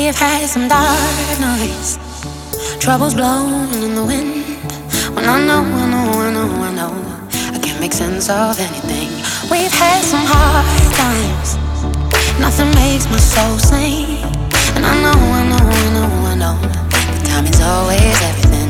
We've had some dark nights, troubles blowing in the wind. When I know, I can't make sense of anything. We've had some hard times, nothing makes my soul sing. And I know, the timing's always everything.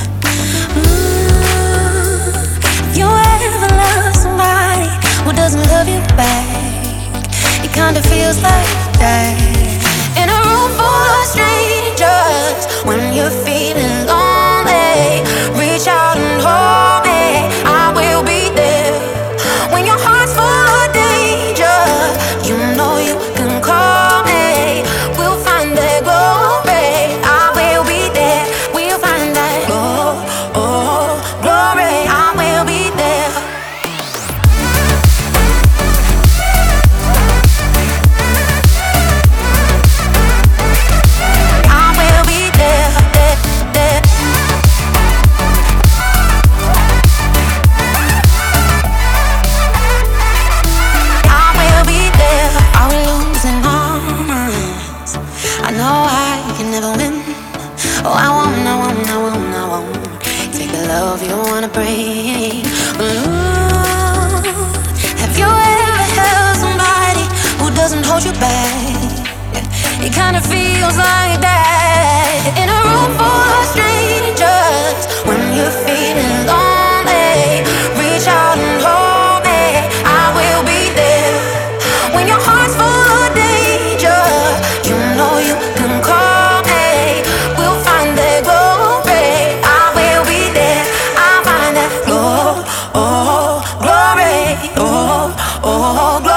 If you ever love somebody who doesn't love you back, it kinda feels like that. In a room full of strangers, when you're feeling lonely, reach out and hold me. I will be there. When your heart's full of danger, you know you can call me. We'll find that glory. I will be there. We'll find that glory. I will be there. Take the love you wanna bring. Ooh, have you ever held somebody who doesn't hold you back? It kinda feels like that. In a room full of strangers, when you're feeling lonely, reach out and hold me. I will be there. When your heart's full of danger, you know you can call me. We'll find that glory. I will be there. I'll find that glory. Glory.